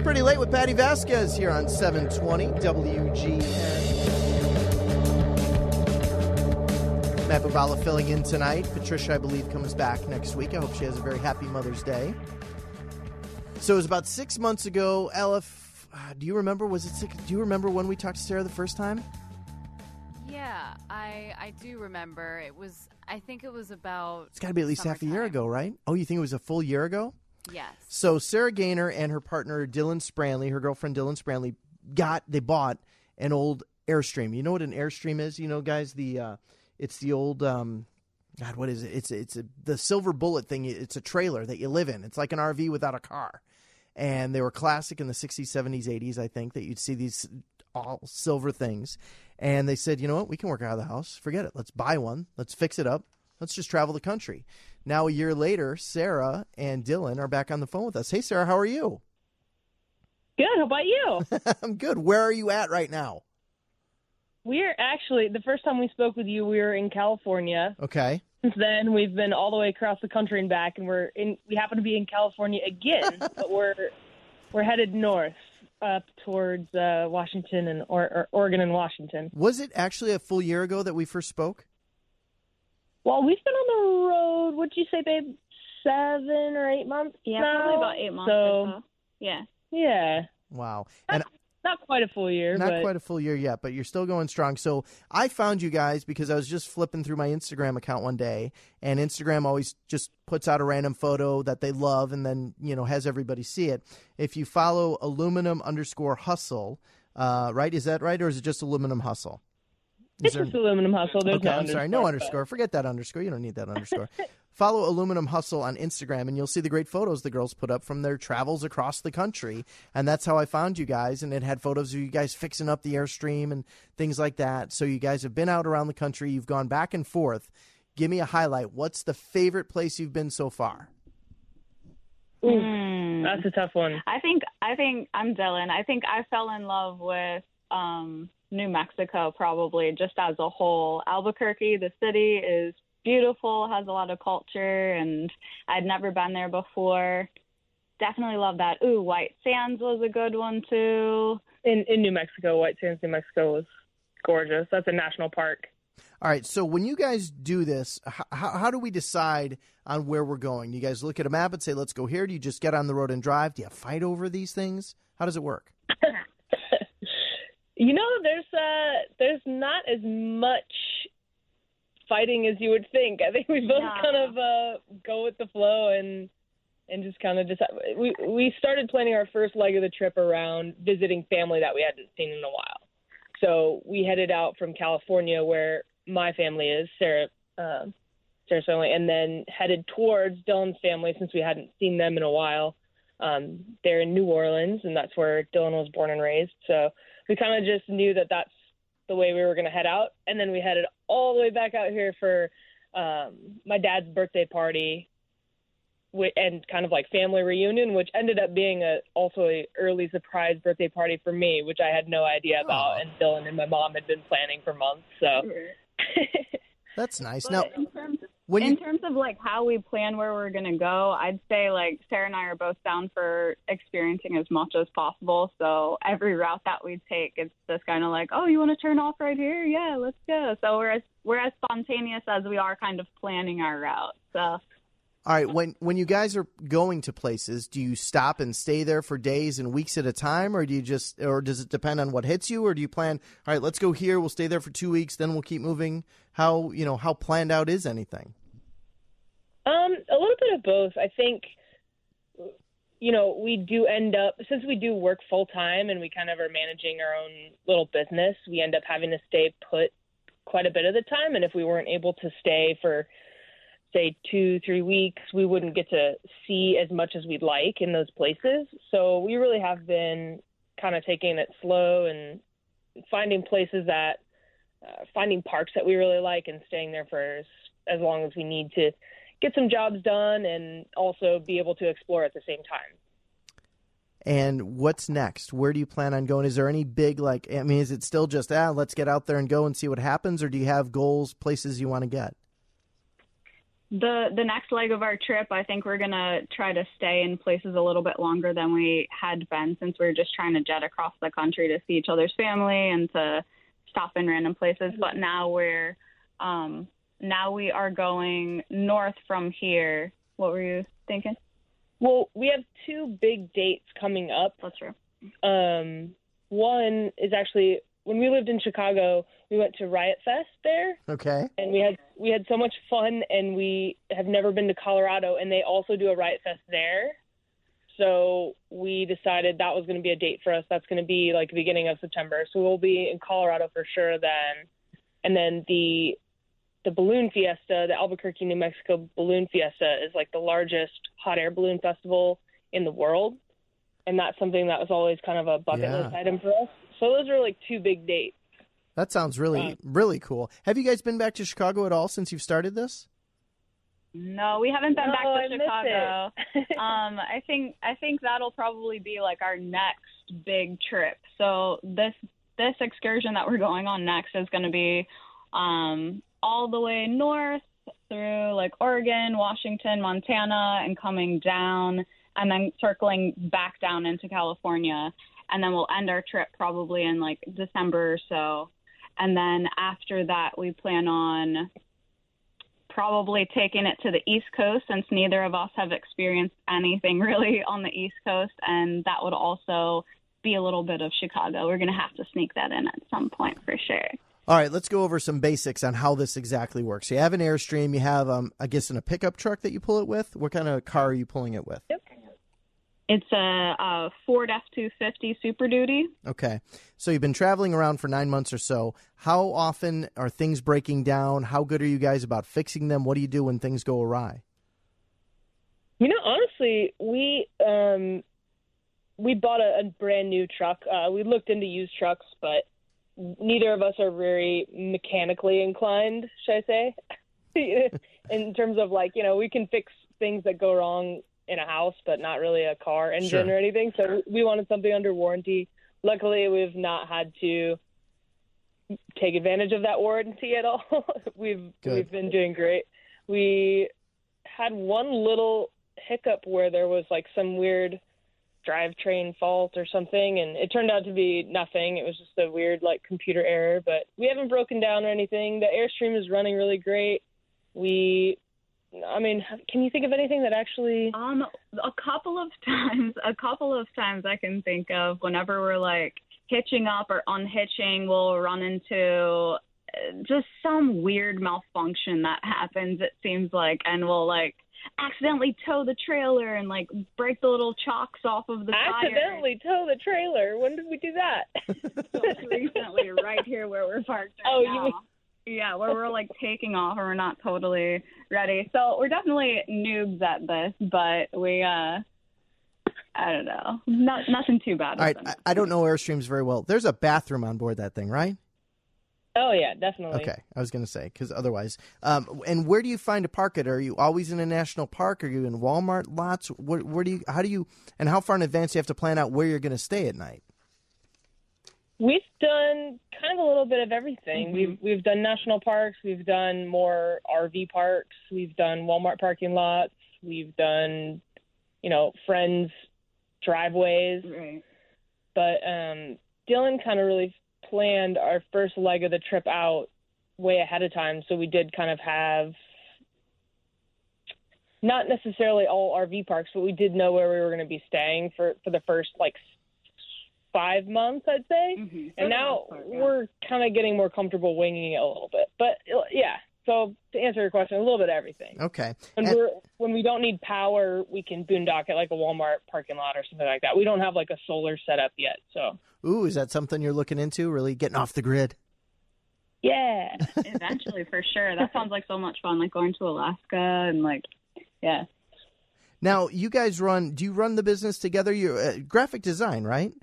Pretty Late with Patty Vasquez here on 720 WGN. Matt Bubala filling in tonight. Patricia, I believe, comes back next week. I hope she has a very happy Mother's Day. So it was about 6 months ago. Elif, do you remember? Do you remember when we talked to Sarah the first time? Yeah, I do remember. I think it was about... It's got to be at least half a year ago, right? Oh, you think it was a full year ago? Yes. So Sarah Gaynor and her partner Dylan Spranley, her girlfriend Dylan Spranley, they bought an old Airstream. You know what an Airstream is? You know, guys, it's the old God, what is it? It's the silver bullet thing. It's a trailer that you live in. It's like an RV without a car. And they were classic in the 60s, 70s, 80s, I think, that you'd see these all silver things. And they said, you know what? We can work out of the house. Forget it. Let's buy one. Let's fix it up. Let's just travel the country. Now, a year later, Sarah and Dylan are back on the phone with us. Hey, Sarah, how are you? Good. How about you? I'm good. Where are you at right now? We're actually, the first time we spoke with you, we were in California. Okay. Since then, we've been all the way across the country and back, and we happen to be in California again, but we're headed north up towards Washington and or Oregon and Washington. Was it actually a full year ago that we first spoke? Well, we've been on the road, what'd you say, babe, 7 or 8 months Yeah, now? probably about 8 months or so. Yeah. Yeah. Wow. Not quite a full year. Not quite a full year yet, but you're still going strong. So I found you guys because I was just flipping through my Instagram account one day, and Instagram always just puts out a random photo that they love and then, has everybody see it. If you follow aluminum_hustle, right? Is that right? Or is it just aluminum hustle? It's just Aluminum Hustle. There's no I'm sorry. No underscore. Forget that underscore. You don't need that underscore. Follow Aluminum Hustle on Instagram, and you'll see the great photos the girls put up from their travels across the country. And that's how I found you guys. And it had photos of you guys fixing up the Airstream and things like that. So you guys have been out around the country. You've gone back and forth. Give me a highlight. What's the favorite place you've been so far? That's a tough one. I think I'm Dylan. I think I fell in love with New Mexico, probably just as a whole. Albuquerque, the city, is beautiful, has a lot of culture, and I'd never been there before. Definitely love that. Ooh, White Sands was a good one too. In New Mexico, White Sands, New Mexico was gorgeous. That's a national park. All right, so when you guys do this, how do we decide on where we're going? Do you guys look at a map and say, let's go here? Do you just get on the road and drive? Do you fight over these things? How does it work? There's not as much fighting as you would think. I think we both kind of go with the flow and just kind of decide. We started planning our first leg of the trip around visiting family that we hadn't seen in a while. So we headed out from California, where my family is, Sarah's family, and then headed towards Dylan's family since we hadn't seen them in a while. They're in New Orleans, and that's where Dylan was born and raised. So we kind of just knew that that's the way we were going to head out. And then we headed all the way back out here for my dad's birthday party and kind of like family reunion, which ended up being also a early surprise birthday party for me, which I had no idea about. And Dylan and my mom had been planning for months. So that's nice. But now, in terms of like how we plan where we're going to go, I'd say like Sarah and I are both down for experiencing as much as possible. So every route that we take, it's just kind of like, oh, you want to turn off right here? Yeah, let's go. So we're as spontaneous as we are kind of planning our route. So. All right, when you guys are going to places, do you stop and stay there for days and weeks at a time, or does it depend on what hits you, or do you plan, all right, let's go here, we'll stay there for 2 weeks, then we'll keep moving? How planned out is anything? A little bit of both. I think, we do end up, since we do work full time and we kind of are managing our own little business, we end up having to stay put quite a bit of the time. And if we weren't able to stay for, say, 2-3 weeks, we wouldn't get to see as much as we'd like in those places. So we really have been kind of taking it slow and finding places finding parks that we really like and staying there for as long as we need to get some jobs done and also be able to explore at the same time. And what's next? Where do you plan on going? Is there any big, is it still just, let's get out there and go and see what happens, or do you have goals, places you want to get? the next leg of our trip, I think we're going to try to stay in places a little bit longer than we had been, since we were just trying to jet across the country to see each other's family and to stop in random places. But now now we are going north from here. What were you thinking? Well, we have 2 big dates coming up. That's true. One is actually, when we lived in Chicago, we went to Riot Fest there. Okay. And we had so much fun, and we have never been to Colorado, and they also do a Riot Fest there. So we decided that was going to be a date for us. That's going to be like the beginning of September. So we'll be in Colorado for sure then. And then the Balloon Fiesta, the Albuquerque, New Mexico Balloon Fiesta, is like the largest hot air balloon festival in the world. And that's something that was always kind of a bucket list item for us. So those are like 2 big dates. That sounds really, really cool. Have you guys been back to Chicago at all since you've started this? No, we haven't been back to Chicago. It. I think that'll probably be like our next big trip. So this excursion that we're going on next is going to be all the way north through like Oregon, Washington, Montana, and coming down and then circling back down into California. And then we'll end our trip probably in like December or so. And then after that, we plan on probably taking it to the East Coast, since neither of us have experienced anything really on the East Coast. And that would also be a little bit of Chicago. We're going to have to sneak that in at some point for sure. All right, let's go over some basics on how this exactly works. You have an Airstream. You have, I guess, in a pickup truck that you pull it with. What kind of car are you pulling it with? Yep. It's a Ford F-250 Super Duty. Okay. So you've been traveling around for 9 months or so. How often are things breaking down? How good are you guys about fixing them? What do you do when things go awry? You know, honestly, we bought a brand new truck. We looked into used trucks, but neither of us are very mechanically inclined, should I say? In terms of like, you know, we can fix things that go wrong in a house, but not really a car engine or anything. So we wanted something under warranty. Luckily, we've not had to take advantage of that warranty at all. We've been doing great. We had one little hiccup where there was like some weird drivetrain fault or something, and it turned out to be nothing. It was just a weird like computer error, but we haven't broken down or anything. The Airstream is running really great. Can you think of anything that actually? A couple of times I can think of, whenever we're like hitching up or unhitching, we'll run into just some weird malfunction that happens, it seems like, and we'll like accidentally tow the trailer and like break the little chocks off of the tire. Accidentally tow the trailer? When did we do that? Just recently, right here where we're parked right now. Yeah, where we're like taking off and we're not totally ready. So we're definitely noobs at this, but we, I don't know, nothing too bad. All right, I don't know Airstreams very well. There's a bathroom on board that thing, right? Oh, yeah, definitely. Okay, I was going to say, because otherwise. And where do you find to park it? Are you always in a national park? Are you in Walmart lots? And how far in advance do you have to plan out where you're going to stay at night? We've done kind of a little bit of everything. Mm-hmm. We've done national parks. We've done more RV parks. We've done Walmart parking lots. We've done, friends' driveways. Right. But Dylan kind of really planned our first leg of the trip out way ahead of time. So we did kind of have not necessarily all RV parks, but we did know where we were going to be staying for the first 5 months, I'd say. Mm-hmm. And now we're kind of getting more comfortable winging it a little bit. But yeah, so to answer your question, a little bit of everything. Okay. When we don't need power, we can boondock it like a Walmart parking lot or something like that. We don't have like a solar setup yet. So. Ooh, is that something you're looking into? Really getting off the grid? Yeah. Eventually, for sure. That sounds like so much fun, like going to Alaska and yeah. Now, you guys do you run the business together? You're graphic design, right?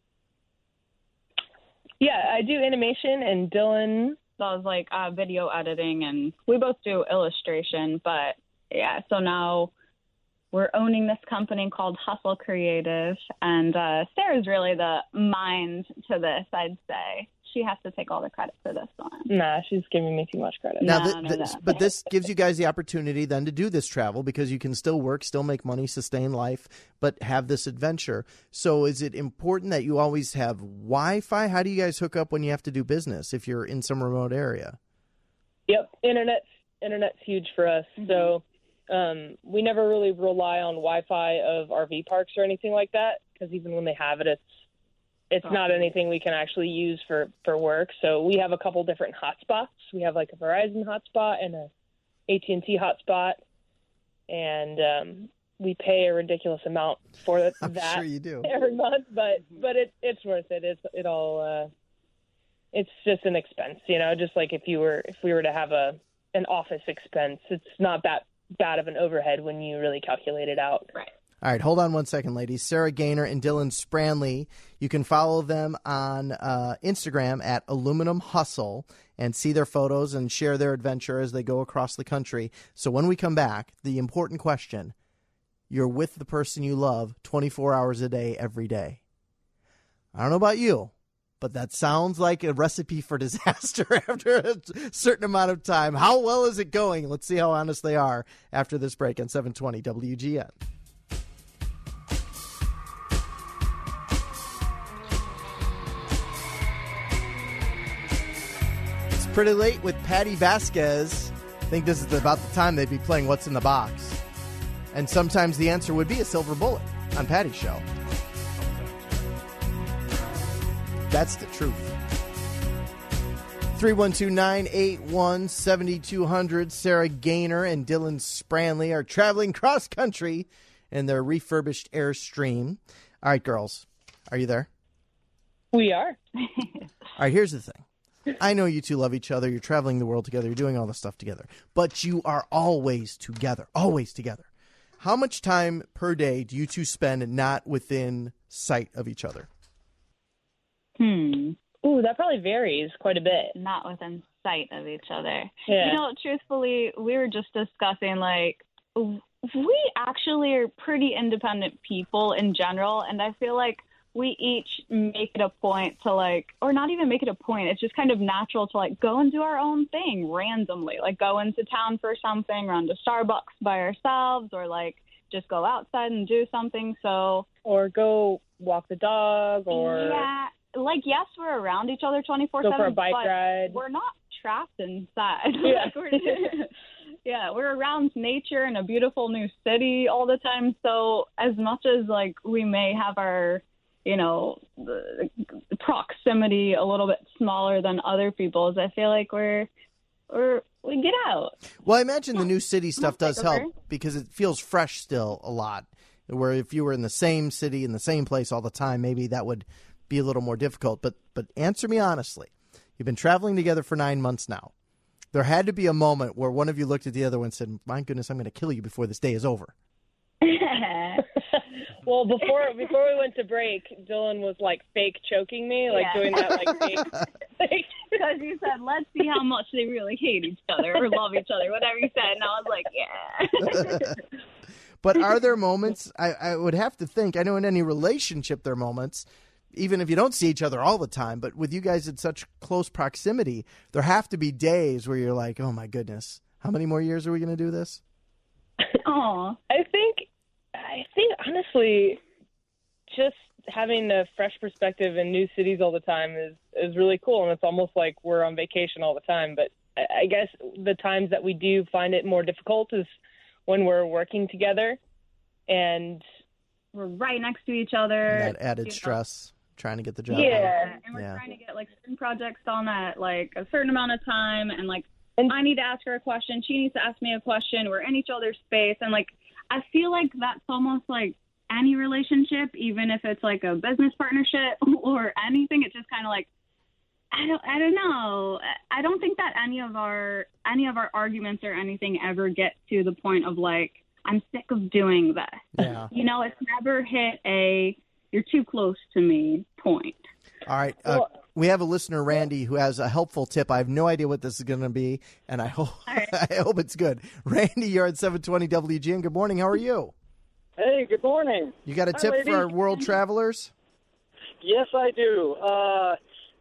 Yeah, I do animation, and Dylan does video editing, and we both do illustration. But yeah, so now we're owning this company called Hustle Creative, and Sarah's really the mind to this, I'd say. she has to take all the credit for this one. Nah, she's giving me too much credit. Now, No. but this gives you guys the opportunity then to do this travel because you can still work, still make money, sustain life, but have this adventure. So is it important that you always have Wi-Fi? How do you guys hook up when you have to do business if you're in some remote area? Yep, internet's huge for us. So we never really rely on Wi-Fi of RV parks or anything like that because even when they have it, it's not anything we can actually use for work. So we have a couple different hotspots. We have like a Verizon hotspot and a AT&T hotspot, and we pay a ridiculous amount for that. I'm sure you do. Every month, but it's worth it. It's just an expense, just like if we were to have an office expense, it's not that bad of an overhead when you really calculate it out. Right. All right, hold on one second, ladies. Sarah Gaynor and Dylan Spranley. You can follow them on Instagram at Aluminum Hustle and see their photos and share their adventure as they go across the country. So when we come back, the important question, you're with the person you love 24 hours a day, every day. I don't know about you, but that sounds like a recipe for disaster after a certain amount of time. How well is it going? Let's see how honest they are after this break on 720 WGN. It's Pretty Late with Patty Vasquez. I think this is about the time they'd be playing What's in the Box. And sometimes the answer would be a silver bullet on Patty's show. That's the truth. 312-981-7200. Sarah Gaynor and Dylan Spranley are traveling cross-country in their refurbished Airstream. All right, girls. Are you there? We are. All right, here's the thing. I know you two love each other. You're traveling the world together. You're doing all this stuff together. But you are always together. Always together. How much time per day do you two spend not within sight of each other? Ooh, that probably varies quite a bit. Not within sight of each other. Yeah. Truthfully, we were just discussing, we actually are pretty independent people in general, and I feel like we each make it a point to, or not even make it a point, it's just kind of natural to, go and do our own thing randomly, go into town for something, run to Starbucks by ourselves, or, just go outside and do something, Or go walk the dog, or... Yeah. Yes, we're around each other 24/7. Go for a bike but ride. We're not trapped inside. Yeah. We're around nature in a beautiful new city all the time. So as much as we may have our, the proximity a little bit smaller than other people's, I feel like we get out. Well, I imagine the new city stuff does help because it feels fresh still a lot. Where if you were in the same city in the same place all the time, maybe that would be a little more difficult. But answer me honestly. You've been traveling together for 9 months now. There had to be a moment where one of you looked at the other one and said, my goodness, I'm going to kill you before this day is over. Well, before we went to break, Dylan was fake choking me, doing that fake. Because you said, let's see how much they really hate each other or love each other, whatever you said. And I was like, yeah. But are there moments, I would have to think, I know in any relationship there are moments, even if you don't see each other all the time, but with you guys in such close proximity, there have to be days where you're like, oh my goodness, how many more years are we going to do this? Aw. I think honestly, just having a fresh perspective in new cities all the time is really cool, and it's almost like we're on vacation all the time. But I guess the times that we do find it more difficult is when we're working together and we're right next to each other. And that added stress, trying to get the job done. And we're trying to get certain projects done at a certain amount of time, and I need to ask her a question, she needs to ask me a question, we're in each other's space, and I feel like that's almost like any relationship, even if it's a business partnership or anything. It's just kind of I don't know. I don't think that any of our arguments or anything ever get to the point of I'm sick of doing this. Yeah. It's never hit a you're too close to me point. All right. We have a listener, Randy, who has a helpful tip. I have no idea what this is going to be, and I hope I hope it's good. Randy, you're at 720 WGN. Good morning. How are you? Hey, good morning. You got a tip for our world travelers? Yes, I do.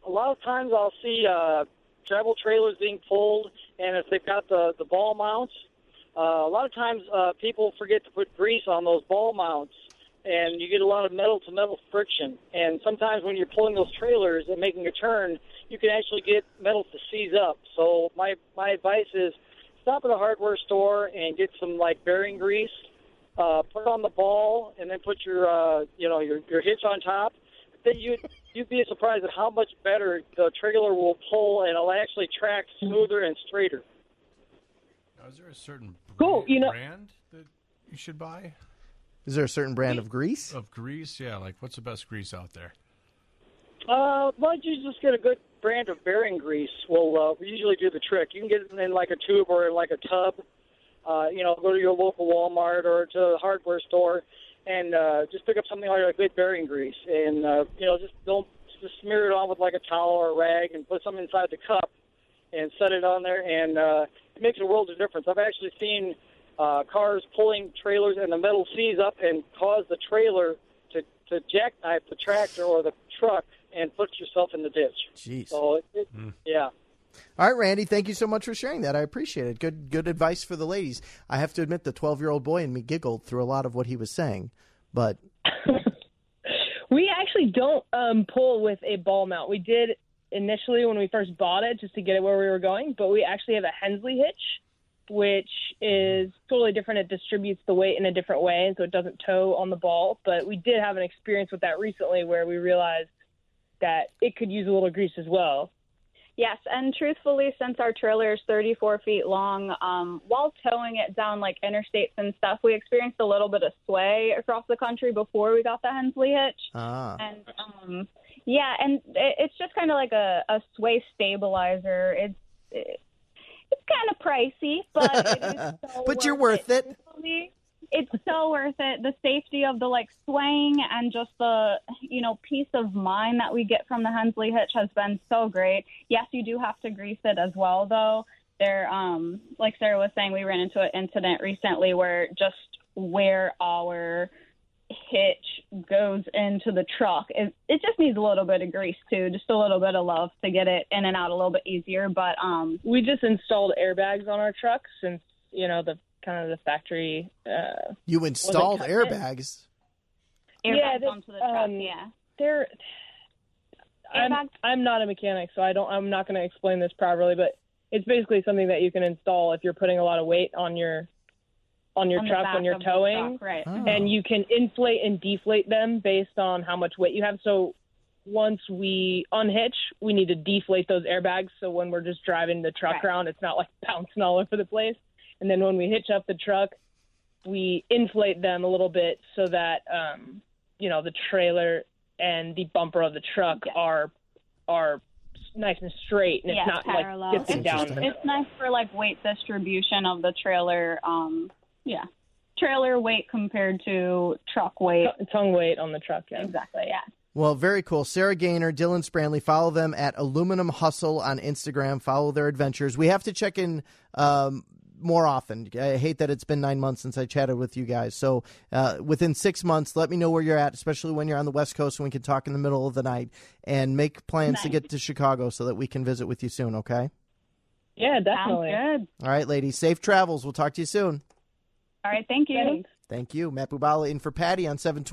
a lot of times I'll see travel trailers being pulled, and if they've got the ball mounts, a lot of times people forget to put grease on those ball mounts, and you get a lot of metal-to-metal friction. And sometimes when you're pulling those trailers and making a turn, you can actually get metal to seize up. So my advice is stop at a hardware store and get some bearing grease, put it on the ball, and then put your hitch on top. Then you'd be surprised at how much better the trailer will pull, and it'll actually track smoother and straighter. Now, is there a certain brand that you should buy? Is there a certain brand of grease? Of grease, yeah. What's the best grease out there? Why don't you just get a good brand of bearing grease? Will usually do the trick. You can get it in a tube or in a tub. Go to your local Walmart or to a hardware store, and just pick up something like a good bearing grease, and just smear it on with a towel or a rag, and put something inside the cup, and set it on there, and it makes a world of difference. I've actually seen cars pulling trailers, and the metal seize up and cause the trailer to jackknife the tractor or the truck and put yourself in the ditch. Jeez. So, yeah. All right, Randy, thank you so much for sharing that. I appreciate it. Good advice for the ladies. I have to admit the 12-year-old boy in me giggled through a lot of what he was saying, but... We actually don't pull with a ball mount. We did initially when we first bought it just to get it where we were going, but we actually have a Hensley hitch, which is totally different. It distributes the weight in a different way, and so it doesn't tow on the ball. But we did have an experience with that recently where we realized that it could use a little grease as well. Yes, and truthfully, since our trailer is 34 feet long, while towing it down interstates and stuff, we experienced a little bit of sway across the country before we got the Hensley hitch. And it's just kind of like a sway stabilizer. It's kind of pricey, but it is so but you're worth it. It's so worth it. The safety of the swaying and just the, peace of mind that we get from the Hensley hitch has been so great. Yes, you do have to grease it as well, though. There, like Sarah was saying, we ran into an incident recently where our hitch goes into the truck. It just needs a little bit of grease, too, just a little bit of love to get it in and out a little bit easier. But we just installed airbags on our trucks since, the factory. You installed airbags? Airbags onto the truck, They're. I'm not a mechanic, so I'm not going to explain this properly, but it's basically something that you can install if you're putting a lot of weight on your truck when you're towing, truck, right? Oh. And you can inflate and deflate them based on how much weight you have. So once we unhitch, we need to deflate those airbags, so when we're just driving the truck around, it's not bouncing all over the place. And then when we hitch up the truck, we inflate them a little bit so that, the trailer and the bumper of the truck are nice and straight, and it's not parallel. Dipping down. It's nice for weight distribution of the trailer. Trailer weight compared to truck weight. Tongue weight on the truck, yeah. Exactly, yeah. Well, very cool. Sarah Gaynor, Dylan Spranley, follow them at Aluminum Hustle on Instagram. Follow their adventures. We have to check in more often. I hate that it's been 9 months since I chatted with you guys. So within 6 months, let me know where you're at, especially when you're on the West Coast, and we can talk in the middle of the night, and make plans to get to Chicago so that we can visit with you soon, okay? Yeah, definitely. Sounds good. All right, ladies. Safe travels. We'll talk to you soon. All right, thank you. Thanks. Thank you. Matt Bubala in for Patty on 720.